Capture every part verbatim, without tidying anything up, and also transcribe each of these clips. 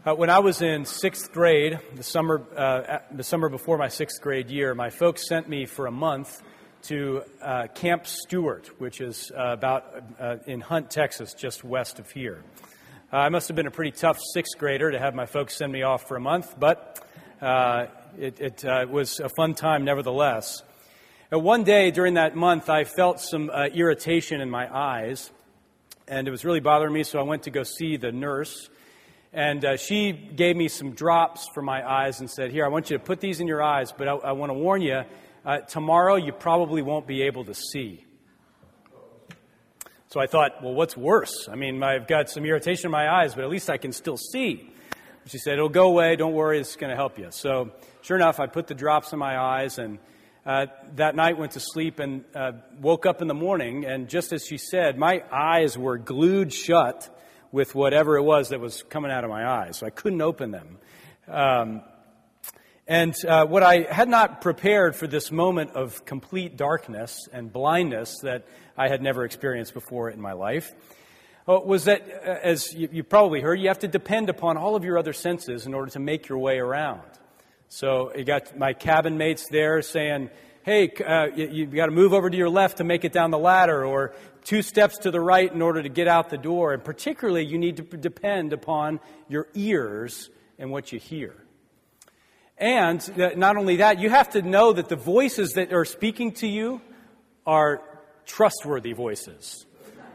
Uh, when I was in sixth grade, the summer uh, the summer before my sixth grade year, my folks sent me for a month to uh, Camp Stewart, which is uh, about uh, in Hunt, Texas, just west of here. Uh, I must have been a pretty tough sixth grader to have my folks send me off for a month, but uh, it, it uh, was a fun time nevertheless. And one day during that month, I felt some uh, irritation in my eyes, and it was really bothering me, so I went to go see the nurse. And uh, she gave me some drops for my eyes and said, here, I want you to put these in your eyes, but I, I want to warn you, uh, tomorrow you probably won't be able to see. So I thought, well, what's worse? I mean, I've got some irritation in my eyes, but at least I can still see. She said, it'll go away, don't worry, it's going to help you. So sure enough, I put the drops in my eyes, and uh, that night went to sleep and uh, woke up in the morning, and just as she said, my eyes were glued shut with whatever it was that was coming out of my eyes. So I couldn't open them. Um, and uh, what I had not prepared for this moment of complete darkness and blindness that I had never experienced before in my life uh, was that, uh, as you, you probably heard, you have to depend upon all of your other senses in order to make your way around. So you got my cabin mates there saying, hey, uh, you, you got to move over to your left to make it down the ladder, or two steps to the right in order to get out the door. And particularly, you need to depend upon your ears and what you hear. And not only that, you have to know that the voices that are speaking to you are trustworthy voices.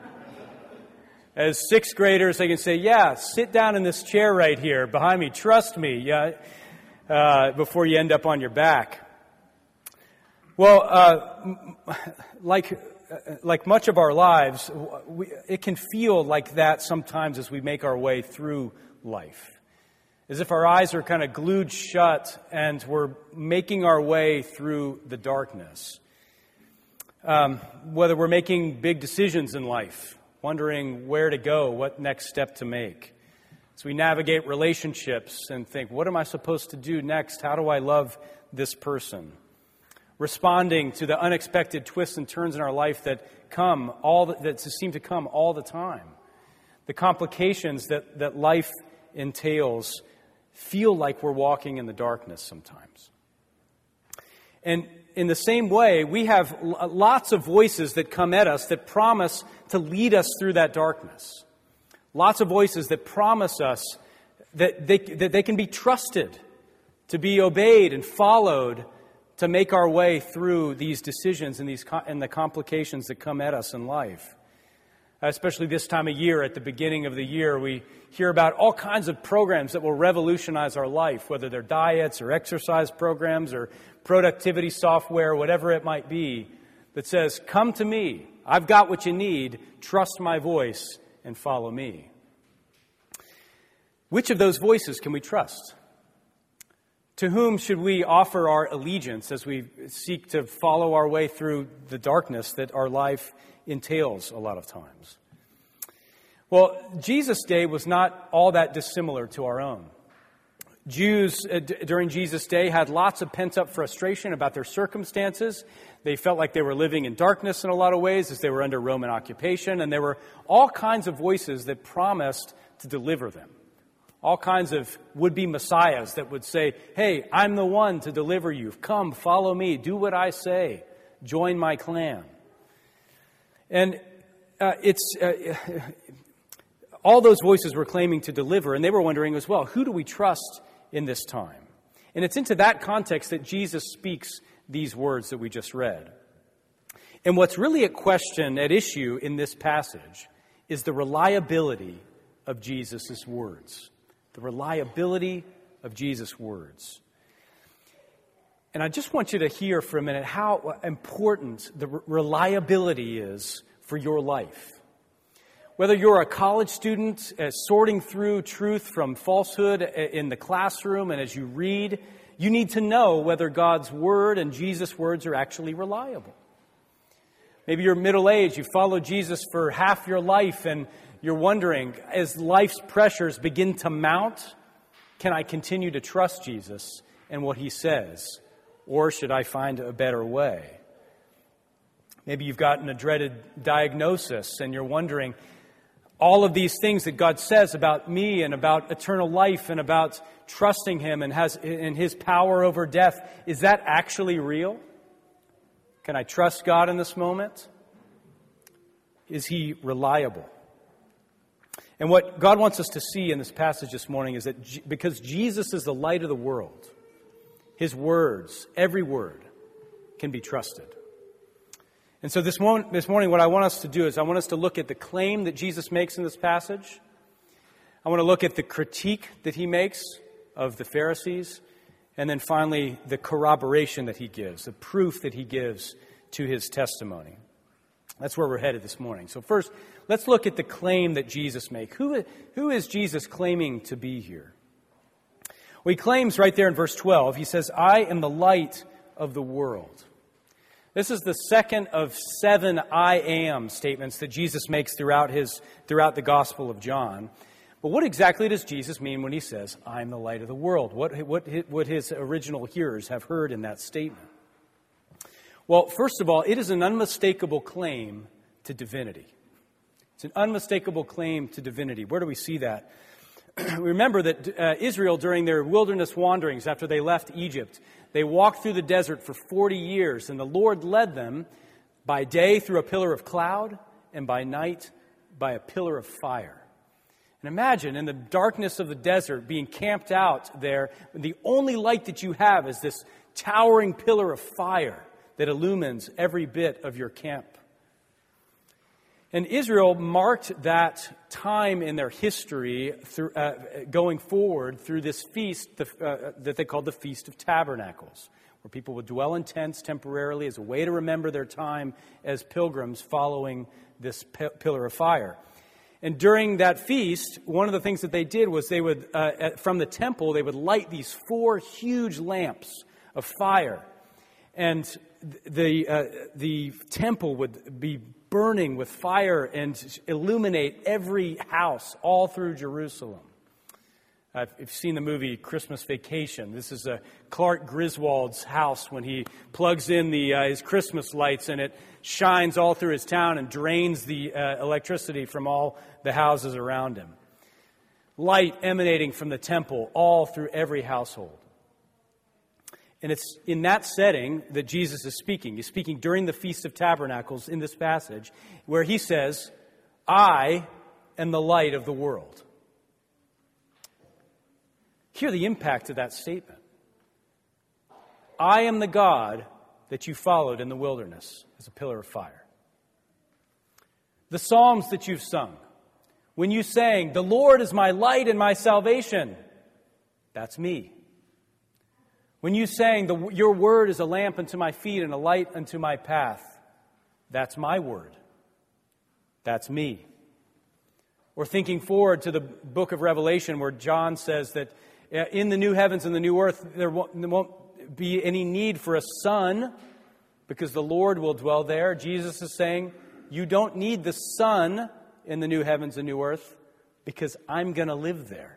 As sixth graders, they can say, yeah, sit down in this chair right here behind me. Trust me, yeah, uh, before you end up on your back. Well, uh, like... Like much of our lives, we, it can feel like that sometimes as we make our way through life. As if our eyes are kind of glued shut and we're making our way through the darkness. Um, whether we're making big decisions in life, wondering where to go, what next step to make. As we navigate relationships and think, what am I supposed to do next? How do I love this person? Responding to the unexpected twists and turns in our life that come, all the, that seem to come all the time. The complications that, that life entails feel like we're walking in the darkness sometimes. And in the same way, we have lots of voices that come at us that promise to lead us through that darkness. Lots of voices that promise us that they, that they can be trusted, to be obeyed and followed, to make our way through these decisions and these and the complications that come at us in life. Especially this time of year, at the beginning of the year, we hear about all kinds of programs that will revolutionize our life, whether they're diets or exercise programs or productivity software, whatever it might be, that says, come to me, I've got what you need, trust my voice and follow me. Which of those voices can we trust? To whom should we offer our allegiance as we seek to follow our way through the darkness that our life entails a lot of times? Well, Jesus' day was not all that dissimilar to our own. Jews uh, d- during Jesus' day had lots of pent-up frustration about their circumstances. They felt like they were living in darkness in a lot of ways as they were under Roman occupation, and there were all kinds of voices that promised to deliver them. All kinds of would-be messiahs that would say, hey, I'm the one to deliver you. Come, follow me. Do what I say. Join my clan. And uh, it's uh, all those voices were claiming to deliver, and they were wondering as well, who do we trust in this time? And it's into that context that Jesus speaks these words that we just read. And what's really at question, at issue in this passage, is the reliability of Jesus' words. The reliability of Jesus' words. And I just want you to hear for a minute how important the reliability is for your life. Whether you're a college student uh, sorting through truth from falsehood in the classroom, and as you read, you need to know whether God's word and Jesus' words are actually reliable. Maybe you're middle-aged, you followed Jesus for half your life, and you're wondering, as life's pressures begin to mount, can I continue to trust Jesus and what he says? Or should I find a better way? Maybe you've gotten a dreaded diagnosis and you're wondering, all of these things that God says about me and about eternal life and about trusting Him and has in His power over death, is that actually real? Can I trust God in this moment? Is He reliable? And what God wants us to see in this passage this morning is that G- because Jesus is the light of the world, His words, every word, can be trusted. And so this, mo- this morning what I want us to do is I want us to look at the claim that Jesus makes in this passage. I want to look at the critique that He makes of the Pharisees. And then finally, the corroboration that He gives, the proof that He gives to His testimony. That's where we're headed this morning. So first, let's look at the claim that Jesus makes. Who, who is Jesus claiming to be here? Well, He claims right there in verse twelve, He says, I am the light of the world. This is the second of seven I am statements that Jesus makes throughout his throughout the Gospel of John. But what exactly does Jesus mean when He says, I'm the light of the world? What, what would His original hearers have heard in that statement? Well, first of all, it is an unmistakable claim to divinity. It's an unmistakable claim to divinity. Where do we see that? Remember that uh, Israel, during their wilderness wanderings after they left Egypt, they walked through the desert for forty years, and the Lord led them by day through a pillar of cloud and by night by a pillar of fire. And imagine in the darkness of the desert being camped out there, the only light that you have is this towering pillar of fire that illumines every bit of your camp. And Israel marked that time in their history through, uh, going forward through this feast the, uh, that they called the Feast of Tabernacles, where people would dwell in tents temporarily as a way to remember their time as pilgrims following this p- pillar of fire. And during that feast, one of the things that they did was they would, uh, from the temple, they would light these four huge lamps of fire. And the uh, the temple would be burning with fire and illuminate every house all through Jerusalem. Uh, if you've seen the movie Christmas Vacation, this is uh, Clark Griswold's house when he plugs in the uh, his Christmas lights and it shines all through his town and drains the uh, electricity from all the houses around him. Light emanating from the temple all through every household. And it's in that setting that Jesus is speaking. He's speaking during the Feast of Tabernacles in this passage, where He says, I am the light of the world. Hear the impact of that statement. I am the God that you followed in the wilderness as a pillar of fire. The Psalms that you've sung, when you sang, the Lord is my light and my salvation, that's me. When you sang, the, your word is a lamp unto my feet and a light unto my path, that's my word. That's me. Or thinking forward to the book of Revelation where John says that in the new heavens and the new earth, there won't, there won't be any need for a sun because the Lord will dwell there. Jesus is saying, you don't need the sun in the new heavens and new earth because I'm going to live there.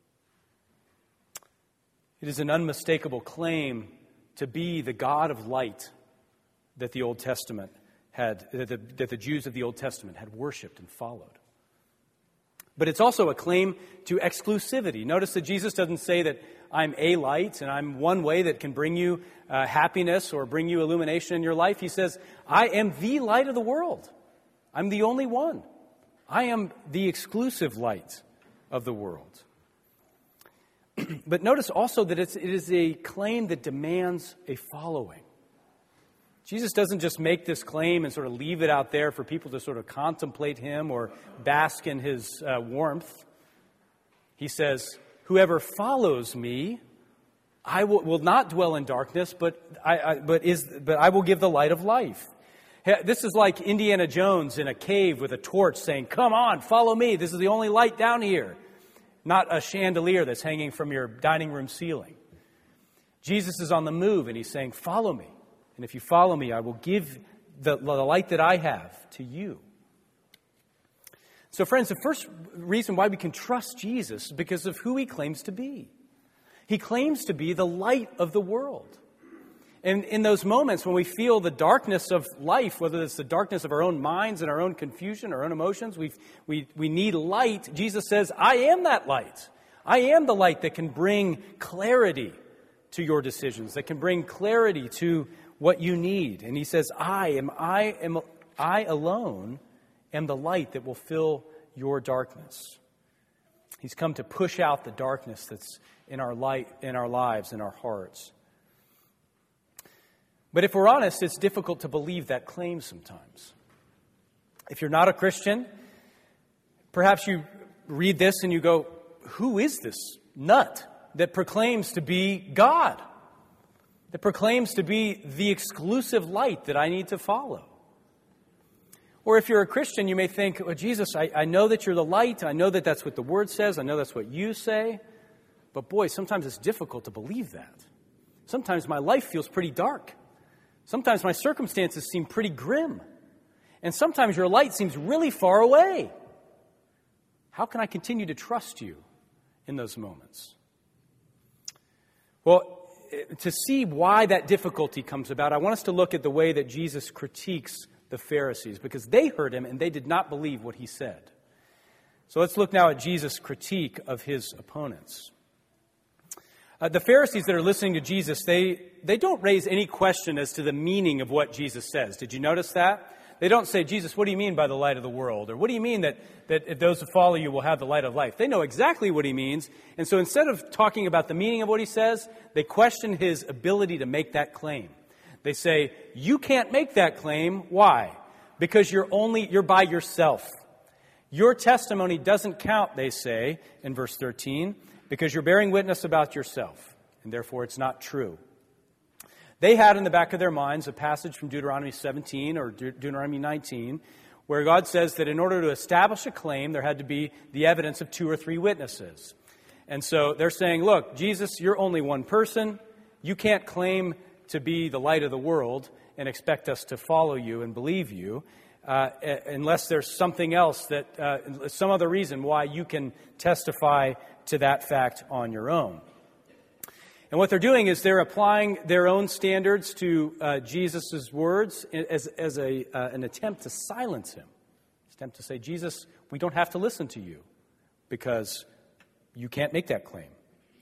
It is an unmistakable claim to be the God of light that the Old Testament had, that the, that the Jews of the Old Testament had worshipped and followed. But it's also a claim to exclusivity. Notice that Jesus doesn't say that I'm a light and I'm one way that can bring you uh, happiness or bring you illumination in your life. He says, I am the light of the world. I'm the only one. I am the exclusive light of the world. But notice also that it's, it is a claim that demands a following. Jesus doesn't just make this claim and sort of leave it out there for people to sort of contemplate Him or bask in His uh, warmth. He says, whoever follows me, I will, will not dwell in darkness, but I, I, but is but I will give the light of life. This is like Indiana Jones in a cave with a torch saying, come on, follow me. This is the only light down here. Not a chandelier that's hanging from your dining room ceiling. Jesus is on the move and He's saying, follow me. And if you follow me, I will give the, the light that I have to you. So friends, the first reason why we can trust Jesus is because of who He claims to be. He claims to be the light of the world. And in those moments when we feel the darkness of life, whether it's the darkness of our own minds and our own confusion, our own emotions, we we we need light. Jesus says, I am that light. I am the light that can bring clarity to your decisions, that can bring clarity to what you need. And he says, I am, I am, I alone am the light that will fill your darkness. He's come to push out the darkness that's in our light, in our lives, in our hearts. But if we're honest, it's difficult to believe that claim sometimes. If you're not a Christian, perhaps you read this and you go, who is this nut that proclaims to be God? That proclaims to be the exclusive light that I need to follow? Or if you're a Christian, you may think, well, Jesus, I, I know that you're the light. I know that that's what the Word says. I know that's what you say. But boy, sometimes it's difficult to believe that. Sometimes my life feels pretty dark. Sometimes my circumstances seem pretty grim. And sometimes your light seems really far away. How can I continue to trust you in those moments? Well, to see why that difficulty comes about, I want us to look at the way that Jesus critiques the Pharisees, because they heard him and they did not believe what he said. So let's look now at Jesus' critique of his opponents. Uh, the Pharisees that are listening to Jesus, they, they don't raise any question as to the meaning of what Jesus says. Did you notice that? They don't say, Jesus, what do you mean by the light of the world? Or what do you mean that, that if those who follow you will have the light of life? They know exactly what he means. And so instead of talking about the meaning of what he says, they question his ability to make that claim. They say, you can't make that claim. Why? Because you're only, you're by yourself. Your testimony doesn't count, they say, in verse thirteen, because you're bearing witness about yourself, and therefore it's not true. They had in the back of their minds a passage from Deuteronomy seventeen or De- Deuteronomy nineteen, where God says that in order to establish a claim, there had to be the evidence of two or three witnesses. And so they're saying, look, Jesus, you're only one person. You can't claim to be the light of the world and expect us to follow you and believe you uh, unless there's something else, that uh, some other reason why you can testify to that fact on your own. And what they're doing is they're applying their own standards to uh, Jesus' words as, as a, uh, an attempt to silence him. An attempt to say, Jesus, we don't have to listen to you because you can't make that claim.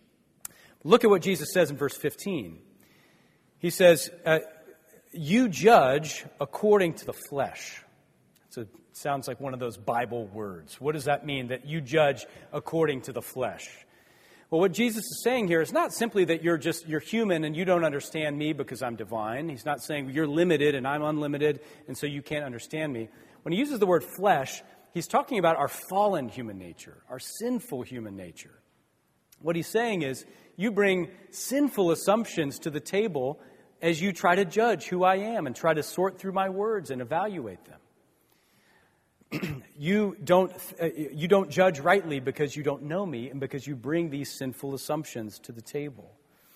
Look at what Jesus says in verse fifteen. He says, uh, you judge according to the flesh. So it sounds like one of those Bible words. What does that mean, that you judge according to the flesh? Well, what Jesus is saying here is not simply that you're just, you're human and you don't understand me because I'm divine. He's not saying you're limited and I'm unlimited and so you can't understand me. When he uses the word flesh, he's talking about our fallen human nature, our sinful human nature. What he's saying is, you bring sinful assumptions to the table as you try to judge who I am and try to sort through my words and evaluate them. you don't uh, you don't judge rightly because you don't know me and because you bring these sinful assumptions to the table.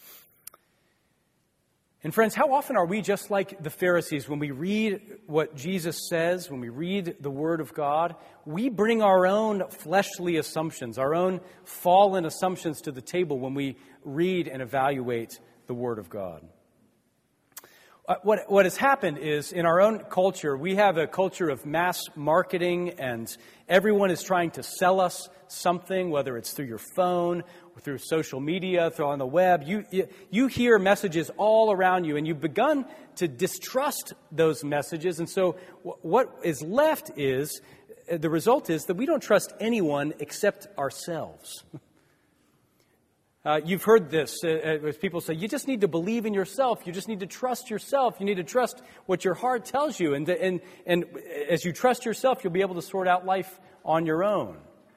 And friends, how often are we just like the Pharisees when we read what Jesus says, when we read the Word of God? We bring our own fleshly assumptions, our own fallen assumptions to the table when we read and evaluate the Word of God. Uh, what, what has happened is, in our own culture, we have a culture of mass marketing, and everyone is trying to sell us something, whether it's through your phone, or through social media, through on the web. You, you, you hear messages all around you, and you've begun to distrust those messages. And so w- what is left is, uh, the result is that we don't trust anyone except ourselves. Uh, you've heard this uh, as people say, you just need to believe in yourself. You just need to trust yourself. You need to trust what your heart tells you. And, and, and as you trust yourself, you'll be able to sort out life on your own.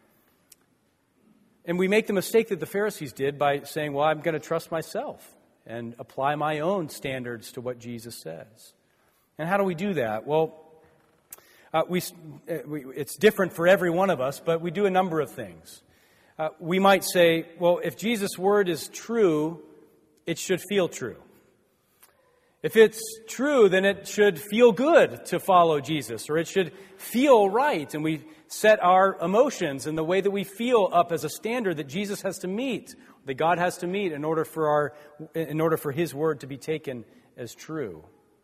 And we make the mistake that the Pharisees did by saying, well, I'm going to trust myself and apply my own standards to what Jesus says. And how do we do that? Well, uh, we, uh, we, it's different for every one of us, but we do a number of things. Uh, we might say, well, if Jesus' word is true, it should feel true. If it's true, then it should feel good to follow Jesus, or it should feel right. And we set our emotions and the way that we feel up as a standard that Jesus has to meet, that God has to meet in order for our, in order for His word to be taken as true.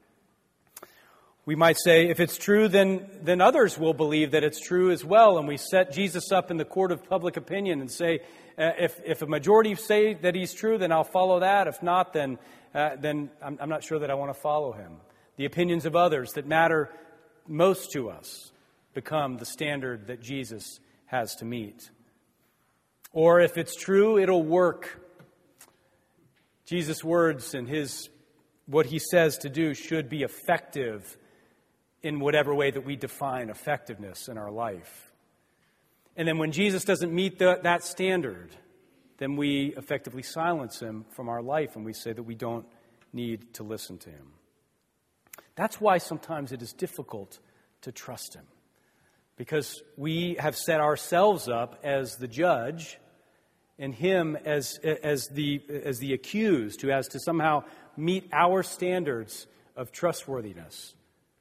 We might say, if it's true, then, then others will believe that it's true as well. And we set Jesus up in the court of public opinion and say, uh, if, if a majority say that he's true, then I'll follow that. If not, then, uh, then I'm, I'm not sure that I want to follow him. The opinions of others that matter most to us become the standard that Jesus has to meet. Or if it's true, it'll work. Jesus' words and his what he says to do should be effective in whatever way that we define effectiveness in our life. And then when Jesus doesn't meet the, that standard, then we effectively silence him from our life and we say that we don't need to listen to him. That's why sometimes it is difficult to trust him, because we have set ourselves up as the judge and him as, as, the, as the accused who has to somehow meet our standards of trustworthiness.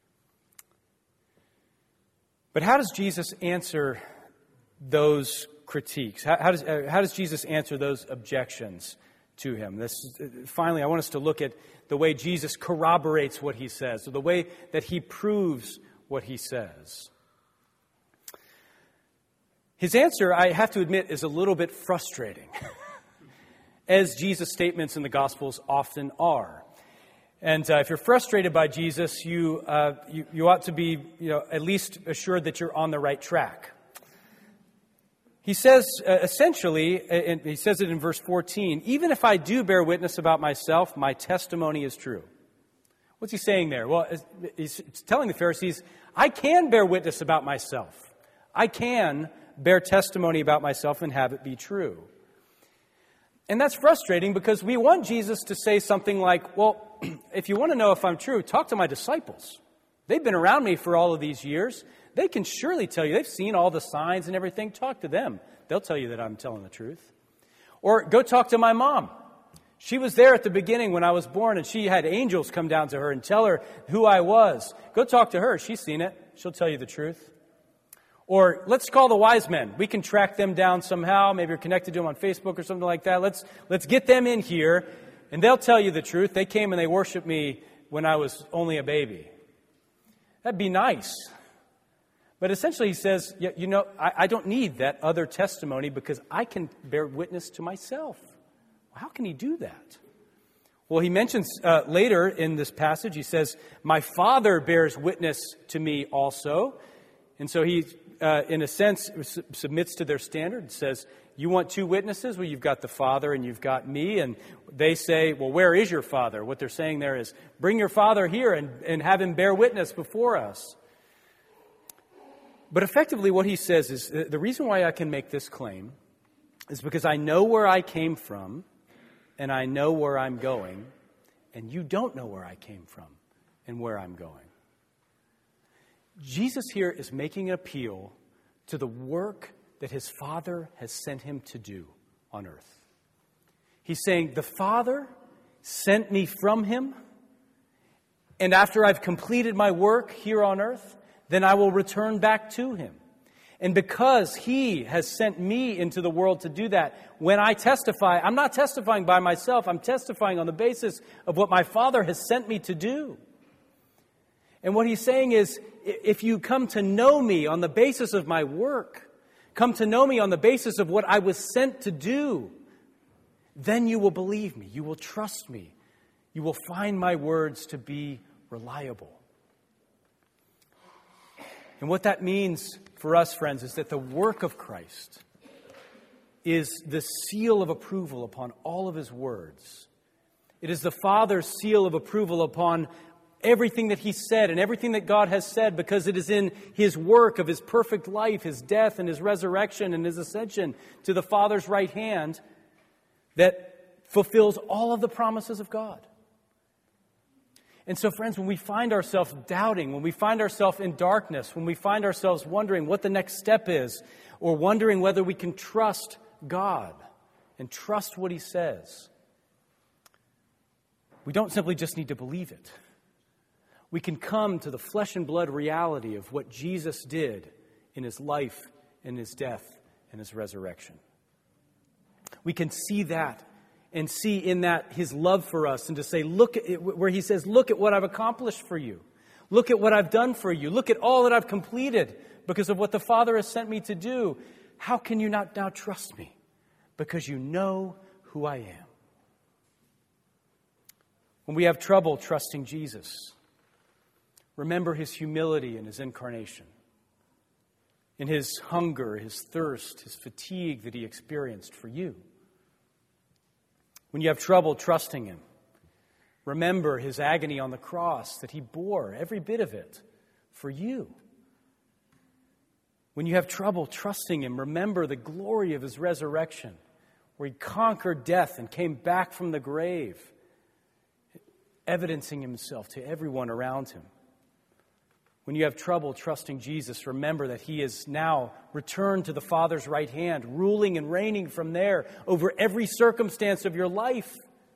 But how does Jesus answer those critiques? How, how, does, uh, how does Jesus answer those objections to him? This, uh, finally, I want us to look at the way Jesus corroborates what he says, or the way that he proves what he says. His answer, I have to admit, is a little bit frustrating, as Jesus' statements in the Gospels often are. And uh, if you're frustrated by Jesus, you, uh, you you ought to be, you know, at least assured that you're on the right track. He says, uh, essentially, and he says it in verse fourteen, even if I do bear witness about myself, my testimony is true. What's he saying there? Well, he's telling the Pharisees, I can bear witness about myself. I can bear testimony about myself and have it be true. And that's frustrating because we want Jesus to say something like, well, if you want to know if I'm true, talk to my disciples. They've been around me for all of these years. They can surely tell you. They've seen all the signs and everything. Talk to them. They'll tell you that I'm telling the truth. Or go talk to my mom. She was there at the beginning when I was born, and she had angels come down to her and tell her who I was. Go talk to her. She's seen it. She'll tell you the truth. Or let's call the wise men. We can track them down somehow. Maybe you're connected to them on Facebook or something like that. Let's let's get them in here, and they'll tell you the truth. They came and they worshiped me when I was only a baby. That'd be nice. But essentially he says, you know, I, I don't need that other testimony because I can bear witness to myself. How can he do that? Well, he mentions uh, later in this passage, he says, my Father bears witness to me also. And so he, uh, in a sense, su- submits to their standard and says, you want two witnesses? Well, you've got the Father and you've got me. And they say, well, where is your Father? What they're saying there is, bring your Father here and, and have him bear witness before us. But effectively what he says is, the reason why I can make this claim is because I know where I came from and I know where I'm going, and you don't know where I came from and where I'm going. Jesus here is making an appeal to the work that his Father has sent him to do on earth. He's saying, the Father sent me from him, and after I've completed my work here on earth, then I will return back to him. And because he has sent me into the world to do that, when I testify, I'm not testifying by myself, I'm testifying on the basis of what my Father has sent me to do. And what he's saying is, if you come to know me on the basis of my work, come to know me on the basis of what I was sent to do, then you will believe me, you will trust me, you will find my words to be reliable. And what that means for us, friends, is that the work of Christ is the seal of approval upon all of his words. It is the Father's seal of approval upon everything that he said and everything that God has said, because it is in his work of his perfect life, his death and his resurrection and his ascension to the Father's right hand that fulfills all of the promises of God. And so, friends, when we find ourselves doubting, when we find ourselves in darkness, when we find ourselves wondering what the next step is, or wondering whether we can trust God and trust what he says, we don't simply just need to believe it. We can come to the flesh and blood reality of what Jesus did in his life, in his death, and his resurrection. We can see that and see in that his love for us, and to say, look at it, where he says, look at what I've accomplished for you. Look at what I've done for you. Look at all that I've completed because of what the Father has sent me to do. How can you not now trust me? Because you know who I am. When we have trouble trusting Jesus, remember his humility in his incarnation, in his hunger, his thirst, his fatigue that he experienced for you. When you have trouble trusting him, remember his agony on the cross that he bore, every bit of it, for you. When you have trouble trusting him, remember the glory of his resurrection, where he conquered death and came back from the grave, evidencing himself to everyone around him. When you have trouble trusting Jesus, remember that he is now returned to the Father's right hand, ruling and reigning from there over every circumstance of your life.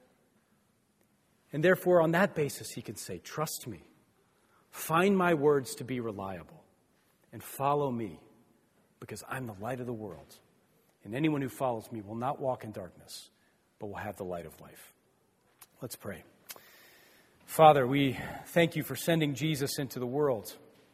And therefore, on that basis, he can say, trust me, find my words to be reliable, and follow me, because I'm the light of the world. And anyone who follows me will not walk in darkness, but will have the light of life. Let's pray. Father, we thank you for sending Jesus into the world,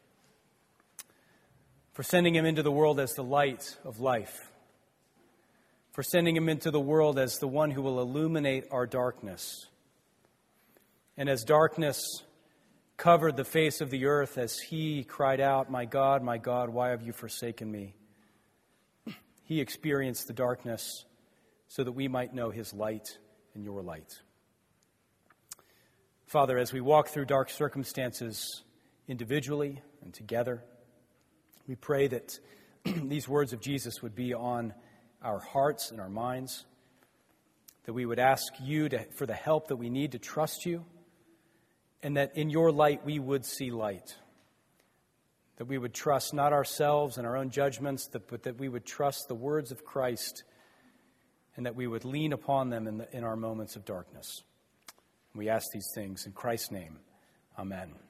for sending him into the world as the light of life, for sending him into the world as the one who will illuminate our darkness. And as darkness covered the face of the earth, as he cried out, my God, my God, why have you forsaken me? He experienced the darkness so that we might know his light and your light. Father, as we walk through dark circumstances individually and together, we pray that these words of Jesus would be on our hearts and our minds, that we would ask you to, for the help that we need to trust you, and that in your light we would see light, that we would trust not ourselves and our own judgments, but that we would trust the words of Christ, and that we would lean upon them in, the, in our moments of darkness. We ask these things in Christ's name. Amen.